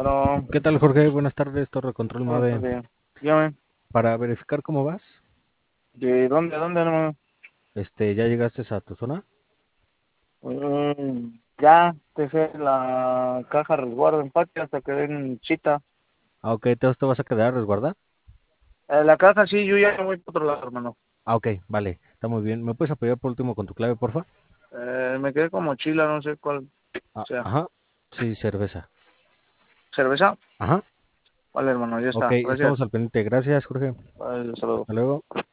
Bueno, ¿Qué tal, Jorge? Buenas tardes, Torre Control buenas 9. tardes. Dígame, Para verificar cómo vas, ¿de dónde, hermano? ¿ya llegaste a tu zona? Ya dejé la caja resguardo en patio hasta que den cita. Ah, ok, entonces te vas a quedar a resguardar. La caja sí, yo ya me voy para otro lado, hermano. Ah, ok, vale, está muy bien. ¿Me puedes apoyar por último con tu clave, porfa? Me quedé con mochila, no sé cuál Ah, sea. ajá, sí, cerveza. ¿Cerveza? Ajá, Vale, hermano, ya ok, está. estamos Gracias. al pendiente. Gracias, Jorge. Vale, saludos. Hasta luego.